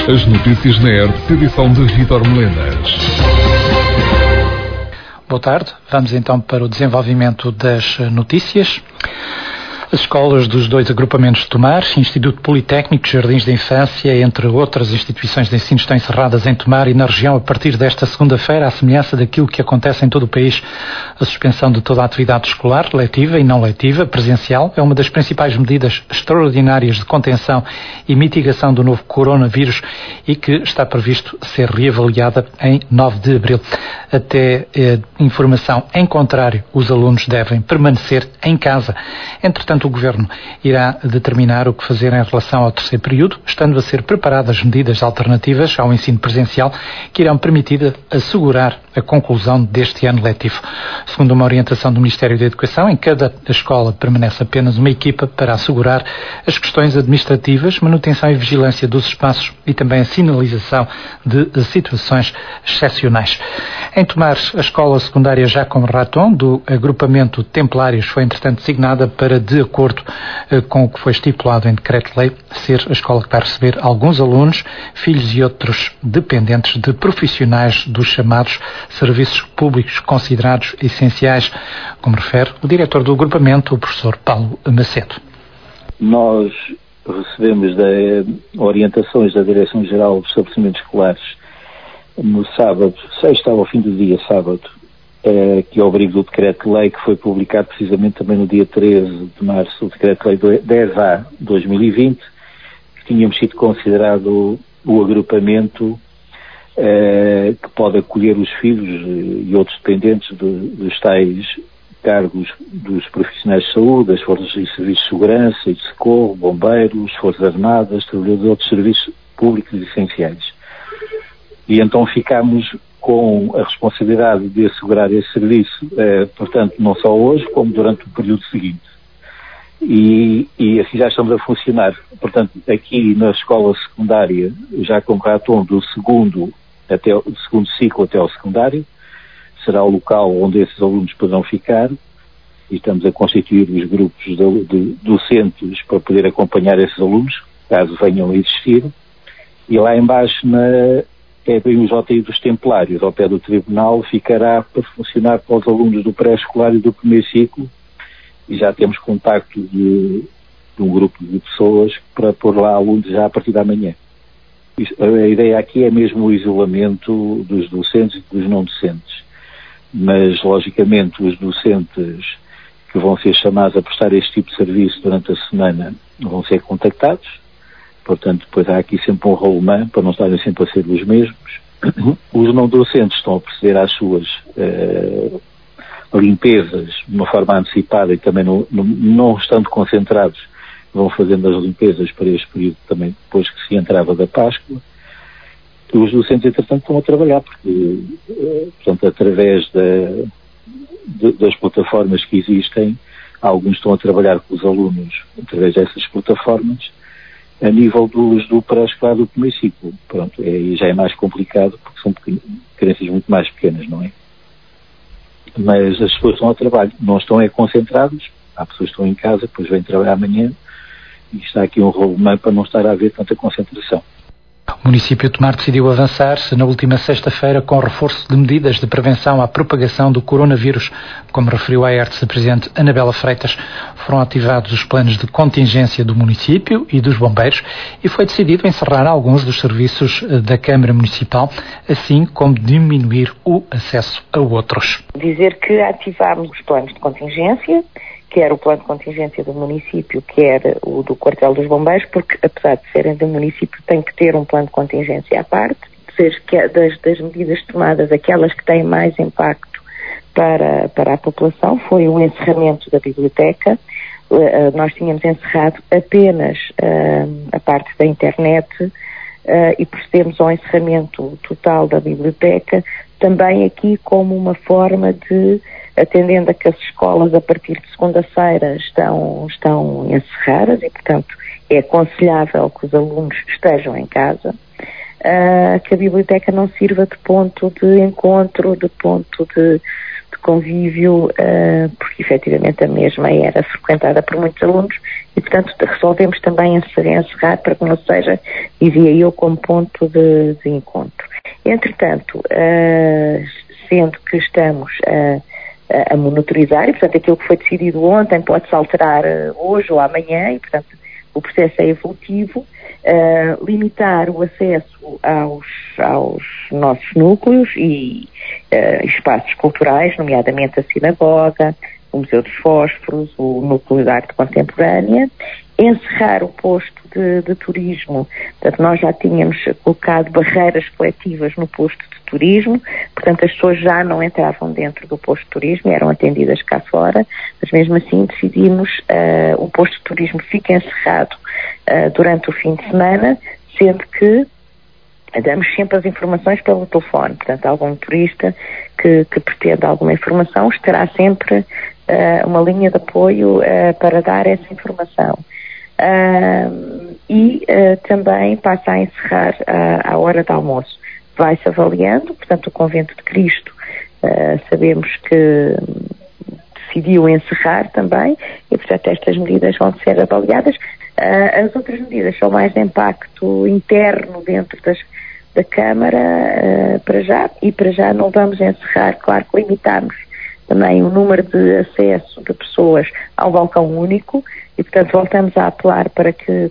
As notícias na ERTE, edição de Vítor Melenas. Boa tarde, vamos então para o desenvolvimento das notícias. As escolas dos dois agrupamentos de Tomar, Instituto Politécnico, Jardins de Infância, entre outras instituições de ensino, estão encerradas em Tomar e na região a partir desta segunda-feira, à semelhança daquilo que acontece em todo o país. A suspensão de toda a atividade escolar, letiva e não letiva, presencial, é uma das principais medidas extraordinárias de contenção e mitigação do novo coronavírus e que está previsto ser reavaliada em 9 de abril. Até informação em contrário, os alunos devem permanecer em casa. Entretanto, o Governo irá determinar o que fazer em relação ao terceiro período, estando a ser preparadas medidas alternativas ao ensino presencial que irão permitir assegurar a conclusão deste ano letivo. Segundo uma orientação do Ministério da Educação, em cada escola permanece apenas uma equipa para assegurar as questões administrativas, manutenção e vigilância dos espaços e também a sinalização de situações excepcionais. Em Tomar, a escola secundária Jacome Raton, do agrupamento Templários, foi entretanto designada para, de acordo com o que foi estipulado em decreto-lei, ser a escola que vai receber alguns alunos, filhos e outros dependentes de profissionais dos chamados serviços públicos considerados essenciais, como refere o diretor do agrupamento, o professor Paulo Macedo. Nós recebemos orientações da Direção-Geral dos Estabelecimentos Escolares no sábado, sexta ao fim do dia sábado, que é o abrigo do decreto-lei que foi publicado precisamente também no dia 13 de março, o decreto-lei 10A 2020, que tínhamos sido considerado o agrupamento que pode acolher os filhos e outros dependentes dos tais cargos dos profissionais de saúde, das forças e serviços de segurança e de socorro, bombeiros, forças armadas, trabalhadores de outros serviços públicos essenciais. E então ficámos com a responsabilidade de assegurar esse serviço, portanto, não só hoje, como durante o período seguinte. E assim já estamos a funcionar. Portanto, aqui na escola secundária, já com Raton, do segundo ciclo até ao secundário, será o local onde esses alunos poderão ficar, e estamos a constituir os grupos de docentes para poder acompanhar esses alunos, caso venham a existir. E lá embaixo, é bem o JI dos Templários, ao pé do Tribunal, ficará para funcionar para os alunos do pré-escolar e do primeiro ciclo, e já temos contacto de um grupo de pessoas para pôr lá alunos já a partir da manhã. A ideia aqui é mesmo o isolamento dos docentes e dos não docentes, mas logicamente os docentes que vão ser chamados a prestar este tipo de serviço durante a semana vão ser contactados. Portanto, depois há aqui sempre um rolemã para não estarem sempre a ser os mesmos. Os não docentes estão a proceder às suas limpezas de uma forma antecipada e também não estando concentrados, vão fazendo as limpezas para este período também, depois que se entrava da Páscoa. Os docentes, entretanto, estão a trabalhar, porque, portanto, através das plataformas que existem, alguns estão a trabalhar com os alunos através dessas plataformas, a nível do pré-escolar do primeiro ciclo. Pronto, já é mais complicado, porque são crianças muito mais pequenas, não é? Mas as pessoas estão a trabalho, não estão concentrados, há pessoas que estão em casa, depois vêm trabalhar amanhã, e está aqui um rolemã para não estar a haver tanta concentração. O município de Tomar decidiu avançar na última sexta-feira com reforço de medidas de prevenção à propagação do coronavírus. Como referiu à ERTE a Presidente Anabela Freitas, foram ativados os planos de contingência do município e dos bombeiros e foi decidido encerrar alguns dos serviços da Câmara Municipal, assim como diminuir o acesso a outros. Dizer que ativámos os planos de contingência, quer o plano de contingência do município, quer o do quartel dos bombeiros, porque apesar de serem do município tem que ter um plano de contingência à parte, das medidas tomadas, aquelas que têm mais impacto para a população, foi o encerramento da biblioteca. Nós tínhamos encerrado apenas a parte da internet e procedemos ao encerramento total da biblioteca, também aqui como uma forma de, atendendo a que as escolas a partir de segunda-feira estão encerradas e, portanto, é aconselhável que os alunos estejam em casa, que a biblioteca não sirva de ponto de encontro, de ponto de convívio, porque efetivamente a mesma era frequentada por muitos alunos e, portanto, resolvemos também encerrar para que não seja, dizia eu, como ponto de encontro. Entretanto, sendo que estamos a monitorizar, e portanto aquilo que foi decidido ontem pode-se alterar hoje ou amanhã, e portanto o processo é evolutivo, limitar o acesso aos nossos núcleos e espaços culturais, nomeadamente a sinagoga, o Museu dos Fósforos, o Núcleo de Arte Contemporânea, encerrar o posto de turismo. Portanto, nós já tínhamos colocado barreiras coletivas no posto de turismo, portanto as pessoas já não entravam dentro do posto de turismo, eram atendidas cá fora, mas mesmo assim decidimos o posto de turismo fica encerrado durante o fim de semana, sendo que damos sempre as informações pelo telefone. Portanto, algum turista que pretende alguma informação estará sempre uma linha de apoio para dar essa informação. Também passa a encerrar à hora de almoço. Vai-se avaliando, portanto, o Convento de Cristo sabemos que decidiu encerrar também e, portanto, estas medidas vão ser avaliadas. As outras medidas são mais de impacto interno dentro da Câmara para já não vamos encerrar. Claro que limitamos também o número de acesso de pessoas ao balcão único e, portanto, voltamos a apelar para que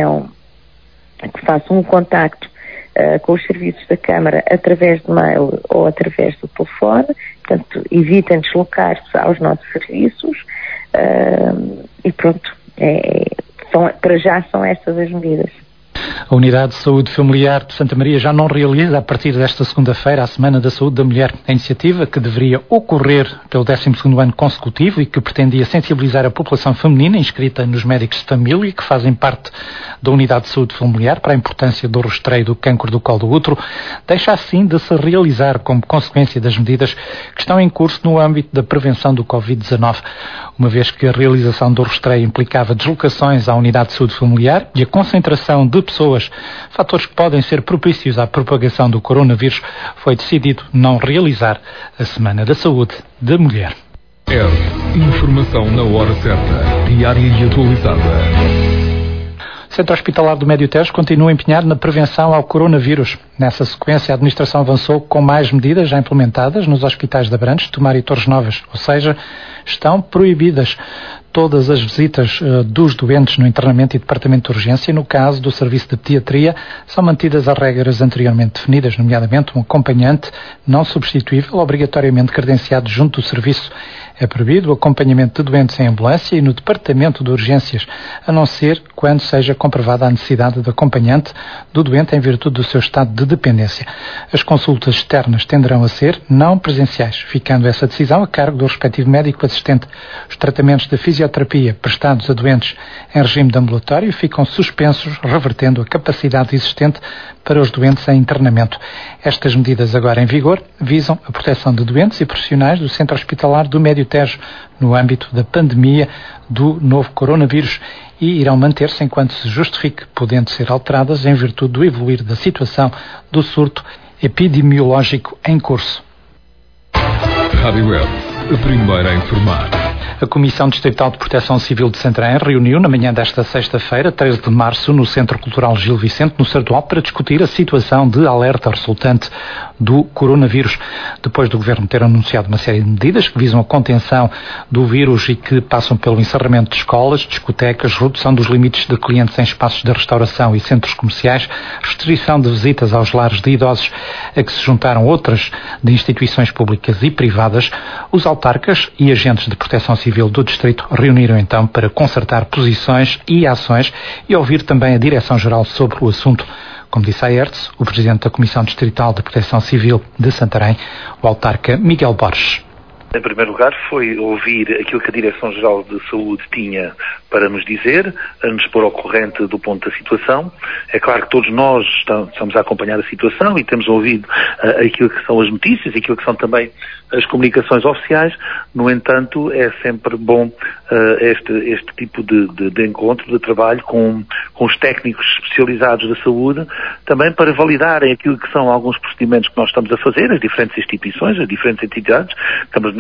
façam um contacto com os serviços da Câmara através de mail ou através do telefone, portanto, evitem deslocar-se aos nossos serviços e pronto, para já são estas as medidas. A Unidade de Saúde Familiar de Santa Maria já não realiza, a partir desta segunda-feira, a Semana da Saúde da Mulher. A iniciativa, que deveria ocorrer pelo 12º ano consecutivo e que pretendia sensibilizar a população feminina inscrita nos médicos de família e que fazem parte da Unidade de Saúde Familiar para a importância do rastreio do cancro do colo do útero, deixa assim de se realizar como consequência das medidas que estão em curso no âmbito da prevenção do Covid-19. Uma vez que a realização do rastreio implicava deslocações à Unidade de Saúde Familiar e a concentração de pessoas, fatores que podem ser propícios à propagação do coronavírus, foi decidido não realizar a Semana da Saúde da Mulher. Informação na hora certa, diária e atualizada. O Centro Hospitalar do Médio Tejo continua empenhado na prevenção ao coronavírus. Nessa sequência, a administração avançou com mais medidas já implementadas nos hospitais de Abrantes, Tomar e Torres Novas, ou seja, estão proibidas todas as visitas dos doentes no internamento e departamento de urgência. No caso do serviço de pediatria, são mantidas as regras anteriormente definidas, nomeadamente um acompanhante não substituível, obrigatoriamente credenciado junto do serviço. É proibido o acompanhamento de doentes em ambulância e no departamento de urgências, a não ser quando seja comprovada a necessidade de acompanhante do doente em virtude do seu estado de dependência. As consultas externas tenderão a ser não presenciais, ficando essa decisão a cargo do respectivo médico assistente. Os tratamentos de fisioterapia prestados a doentes em regime de ambulatório ficam suspensos, revertendo a capacidade existente para os doentes em internamento. Estas medidas agora em vigor visam a proteção de doentes e profissionais do Centro Hospitalar do Médio Tejo no âmbito da pandemia do novo coronavírus e irão manter-se enquanto se justifique, podendo ser alteradas em virtude do evoluir da situação do surto epidemiológico em curso. Rádio Web, a primeira a informar. A Comissão Distrital de Proteção Civil de Santarém reuniu na manhã desta sexta-feira, 13 de março, no Centro Cultural Gil Vicente, no Sardual, para discutir a situação de alerta resultante do coronavírus. Depois do Governo ter anunciado uma série de medidas que visam a contenção do vírus e que passam pelo encerramento de escolas, discotecas, redução dos limites de clientes em espaços de restauração e centros comerciais, restrição de visitas aos lares de idosos, a que se juntaram outras de instituições públicas e privadas, os autarcas e agentes de proteção civil do Distrito reuniram então para concertar posições e ações e ouvir também a Direção-Geral sobre o assunto. Como disse a ERTS, o Presidente da Comissão Distrital de Proteção Civil de Santarém, o autarca Miguel Borges. Em primeiro lugar, foi ouvir aquilo que a Direção-Geral de Saúde tinha para nos dizer, a nos pôr ao corrente do ponto da situação. É claro que todos nós estamos a acompanhar a situação e temos ouvido aquilo que são as notícias, aquilo que são também as comunicações oficiais. No entanto, é sempre bom este tipo de encontro, de trabalho com os técnicos especializados da saúde, também para validarem aquilo que são alguns procedimentos que nós estamos a fazer, as diferentes instituições, as diferentes entidades. Estamos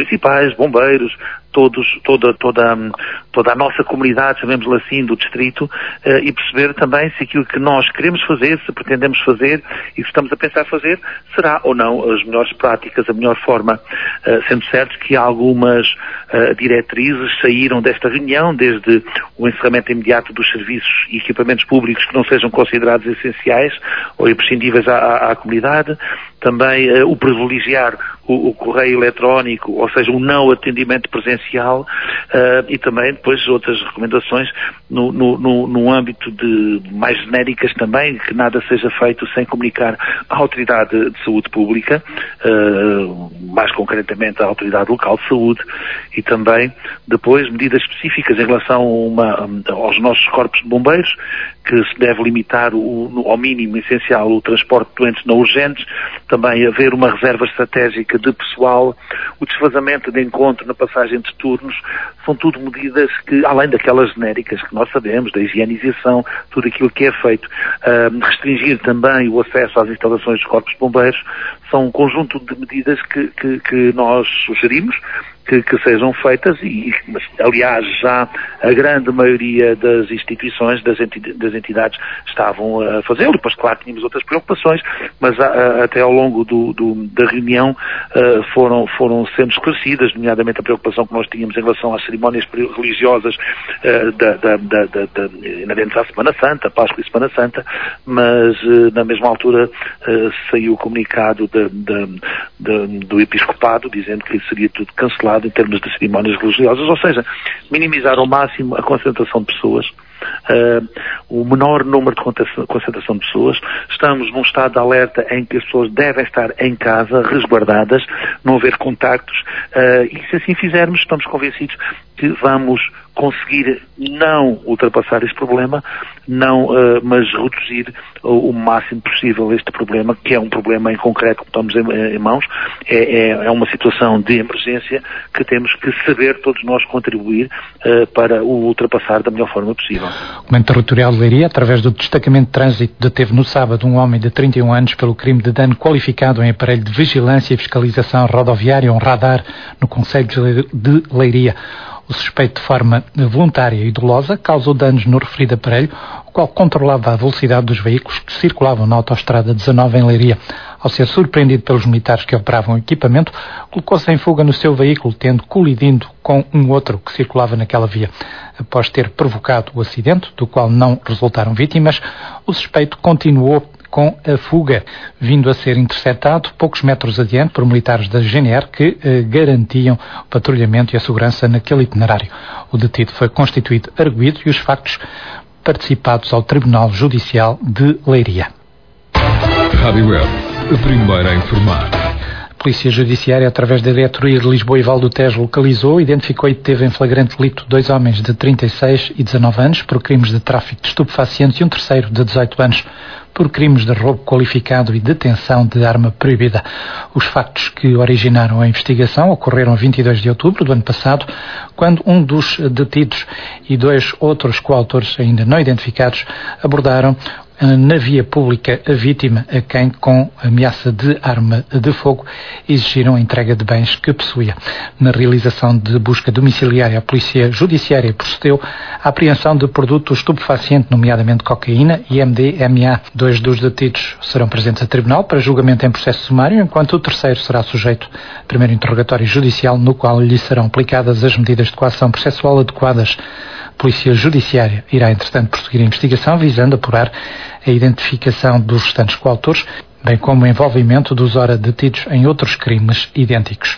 municipais, bombeiros, toda a nossa comunidade, chamemos-la assim, do distrito, e perceber também se aquilo que nós queremos fazer, se pretendemos fazer e se estamos a pensar fazer, será ou não as melhores práticas, a melhor forma, sendo certo que algumas diretrizes saíram desta reunião, desde o encerramento imediato dos serviços e equipamentos públicos que não sejam considerados essenciais ou imprescindíveis à comunidade, também o privilegiar o correio eletrónico, ou seja, o não atendimento presencial, e também depois outras recomendações no âmbito de mais genéricas também, que nada seja feito sem comunicar à Autoridade de Saúde Pública, mais concretamente à Autoridade Local de Saúde, e também depois medidas específicas em relação aos nossos corpos de bombeiros, que se deve limitar ao mínimo essencial o transporte de doentes não urgentes, também haver uma reserva estratégica de pessoal, o desfazamento de encontro na passagem de turnos, são tudo medidas que, além daquelas genéricas que nós sabemos, da higienização, tudo aquilo que é feito, restringir também o acesso às instalações dos corpos de bombeiros, são um conjunto de medidas que nós sugerimos que sejam feitas e, aliás, já a grande maioria das instituições, das entidades estavam a fazê-lo. Depois, claro, tínhamos outras preocupações, mas até ao longo da reunião foram sendo esclarecidas, nomeadamente a preocupação que nós tínhamos em relação às cerimónias religiosas inerentes à Semana Santa, Páscoa e Semana Santa, mas na mesma altura saiu o comunicado do Episcopado dizendo que seria tudo cancelado em termos de cerimónias religiosas, ou seja, minimizar ao máximo a concentração de pessoas, o menor número de concentração de pessoas. Estamos num estado de alerta em que as pessoas devem estar em casa, resguardadas, não haver contactos, e se assim fizermos, estamos convencidos que vamos conseguir não ultrapassar este problema, mas reduzir o máximo possível este problema, que é um problema em concreto que estamos em mãos, é uma situação de emergência que temos que saber todos nós contribuir para o ultrapassar da melhor forma possível. O Comando Territorial de Leiria, através do destacamento de trânsito, deteve no sábado um homem de 31 anos pelo crime de dano qualificado em aparelho de vigilância e fiscalização rodoviária, um radar, no concelho de Leiria. O suspeito, de forma voluntária e dolosa, causou danos no referido aparelho, o qual controlava a velocidade dos veículos que circulavam na autoestrada 19 em Leiria. Ao ser surpreendido pelos militares que operavam o equipamento, colocou-se em fuga no seu veículo, tendo colidido com um outro que circulava naquela via. Após ter provocado o acidente, do qual não resultaram vítimas, o suspeito continuou com a fuga, vindo a ser interceptado poucos metros adiante por militares da GNR que garantiam o patrulhamento e a segurança naquele itinerário. O detido foi constituído arguido e os factos participados ao Tribunal Judicial de Leiria. Rádio Web, a primeira a informar. A Polícia Judiciária, através da Diretoria de Lisboa e Val do Tejo, localizou, identificou e deteve em flagrante delito 2 homens de 36 e 19 anos por crimes de tráfico de estupefacientes e um terceiro de 18 anos por crimes de roubo qualificado e detenção de arma proibida. Os factos que originaram a investigação ocorreram a 22 de outubro do ano passado, quando um dos detidos e 2 outros coautores ainda não identificados abordaram na via pública a vítima, a quem, com ameaça de arma de fogo, exigiram a entrega de bens que possuía. Na realização de busca domiciliária, a Polícia Judiciária procedeu à apreensão de produto estupefaciente, nomeadamente cocaína e MDMA. 2 dos detidos serão presentes a tribunal para julgamento em processo sumário, enquanto o terceiro será sujeito a primeiro interrogatório judicial, no qual lhe serão aplicadas as medidas de coação processual adequadas. A Polícia Judiciária irá, entretanto, prosseguir a investigação, visando apurar a identificação dos restantes coautores, bem como o envolvimento dos ora detidos em outros crimes idênticos.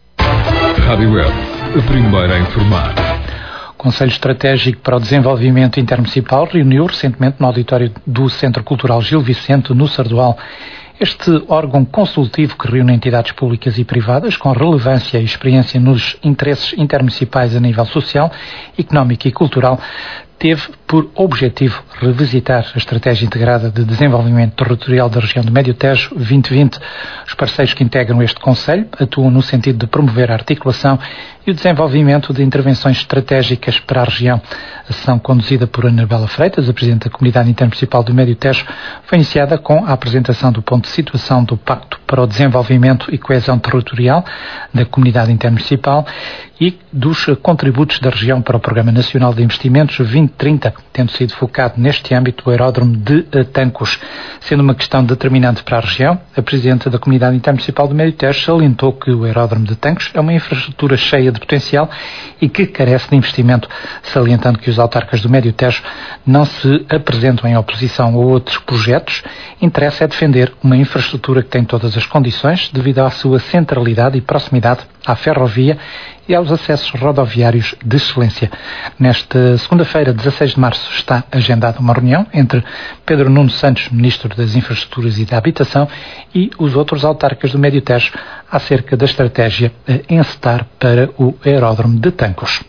Rádio Web, a primeira a informar. O Conselho Estratégico para o Desenvolvimento Intermunicipal reuniu recentemente no auditório do Centro Cultural Gil Vicente, no Sardual. Este órgão consultivo que reúne entidades públicas e privadas com relevância e experiência nos interesses intermunicipais a nível social, económico e cultural teve por objetivo revisitar a Estratégia Integrada de Desenvolvimento Territorial da Região do Médio Tejo 2020. Os parceiros que integram este Conselho atuam no sentido de promover a articulação e o desenvolvimento de intervenções estratégicas para a região. A sessão, conduzida por Ana Bela Freitas, a Presidente da Comunidade Intermunicipal do Médio Tejo, foi iniciada com a apresentação do ponto de situação do Pacto para o Desenvolvimento e Coesão Territorial da Comunidade Intermunicipal e dos contributos da região para o Programa Nacional de Investimentos 2030, tendo sido focado neste âmbito o aeródromo de Tancos. Sendo uma questão determinante para a região, a Presidente da Comunidade Intermunicipal do Médio Tejo salientou que o aeródromo de Tancos é uma infraestrutura cheia de potencial e que carece de investimento, salientando que os autarcas do Médio Tejo não se apresentam em oposição a outros projetos. Interessa é defender uma infraestrutura que tem todas as condições devido à sua centralidade e proximidade à ferrovia e aos acessos rodoviários de excelência. Nesta segunda-feira, 16 de março, está agendada uma reunião entre Pedro Nuno Santos, Ministro das Infraestruturas e da Habitação, e os outros autarcas do Médio Tejo acerca da estratégia a encetar para o aeródromo de Tancos.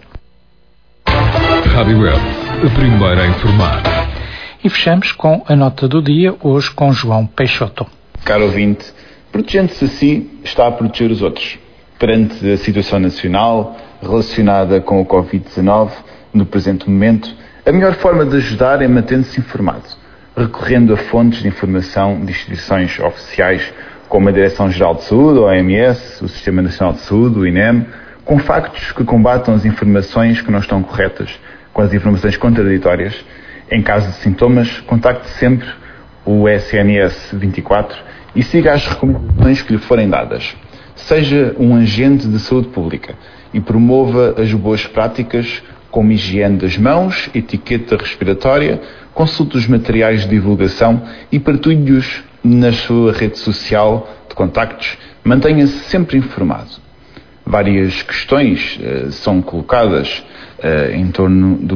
Rádio Web, a primeira a informar. E fechamos com a nota do dia, hoje com João Peixoto. Caro ouvinte, protegendo-se a si, está a proteger os outros. Perante a situação nacional relacionada com o Covid-19, no presente momento, a melhor forma de ajudar é mantendo-se informado, recorrendo a fontes de informação de instituições oficiais como a Direção-Geral de Saúde, a OMS, o Sistema Nacional de Saúde, o INEM, com factos que combatam as informações que não estão corretas, com as informações contraditórias. Em caso de sintomas, contacte sempre o SNS 24 e siga as recomendações que lhe forem dadas. Seja um agente de saúde pública e promova as boas práticas como higiene das mãos, etiqueta respiratória, consulte os materiais de divulgação e partilhe-os na sua rede social de contactos. Mantenha-se sempre informado. Várias questões são colocadas em torno do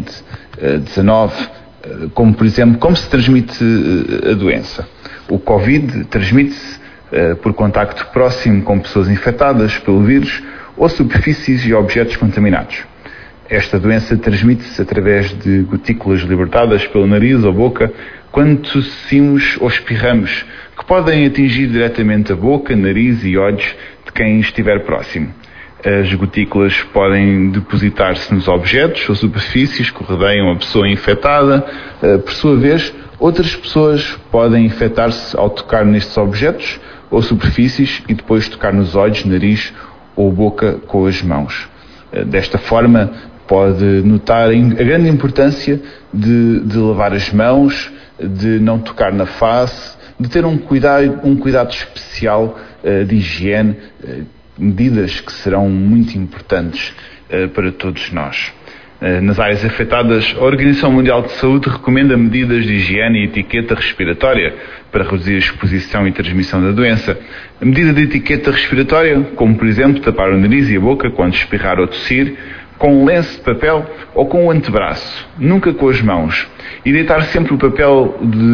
Covid-19, como por exemplo, como se transmite a doença. O Covid transmite-se por contacto próximo com pessoas infectadas pelo vírus ou superfícies e objetos contaminados. Esta doença transmite-se através de gotículas libertadas pelo nariz ou boca quando tossimos ou espirramos, que podem atingir diretamente a boca, nariz e olhos de quem estiver próximo. As gotículas podem depositar-se nos objetos ou superfícies que rodeiam a pessoa infectada. Por sua vez, outras pessoas podem infectar-se ao tocar nestes objetos ou superfícies e depois tocar nos olhos, nariz ou boca com as mãos. Desta forma, pode notar a grande importância de lavar as mãos, de não tocar na face, de ter um cuidado especial de higiene, medidas que serão muito importantes para todos nós. Nas áreas afetadas, a Organização Mundial de Saúde recomenda medidas de higiene e etiqueta respiratória para reduzir a exposição e transmissão da doença. A medida de etiqueta respiratória, como por exemplo tapar o nariz e a boca quando espirrar ou tossir, com um lenço de papel ou com o antebraço, nunca com as mãos. E deitar sempre o papel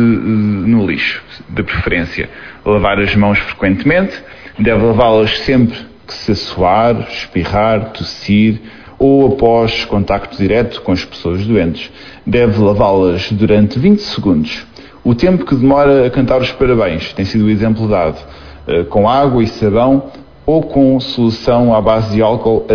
no lixo, de preferência. Lavar as mãos frequentemente, deve lavá-las sempre que se assoar, espirrar, tossir ou após contacto direto com as pessoas doentes. Deve lavá-las durante 20 segundos. O tempo que demora a cantar os parabéns tem sido o exemplo dado, com água e sabão ou com solução à base de álcool a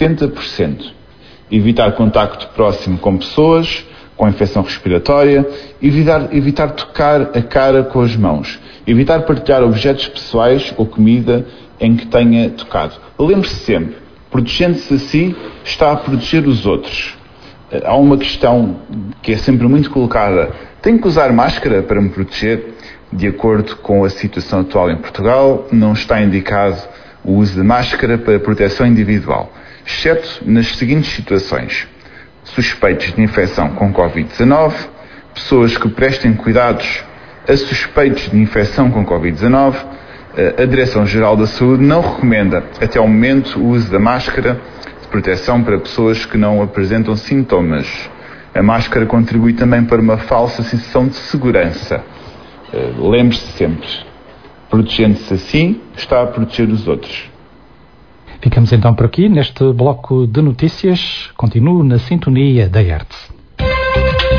70%. Evitar contacto próximo com pessoas com infecção respiratória, evitar tocar a cara com as mãos, evitar partilhar objetos pessoais ou comida em que tenha tocado. Lembre-se sempre, protegendo-se a si, está a proteger os outros. Há uma questão que é sempre muito colocada: tenho que usar máscara para me proteger? De acordo com a situação atual em Portugal, não está indicado o uso de máscara para proteção individual, exceto nas seguintes situações: suspeitos de infecção com Covid-19, pessoas que prestem cuidados a suspeitos de infecção com Covid-19. A Direção-Geral da Saúde não recomenda, até ao momento, o uso da máscara de proteção para pessoas que não apresentam sintomas. A máscara contribui também para uma falsa sensação de segurança. Lembre-se sempre, protegendo-se assim, está a proteger os outros. Ficamos então por aqui neste bloco de notícias. Continuo na sintonia da ERTE.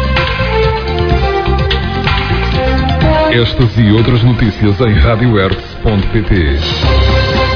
Estas e outras notícias em radioerts.pt.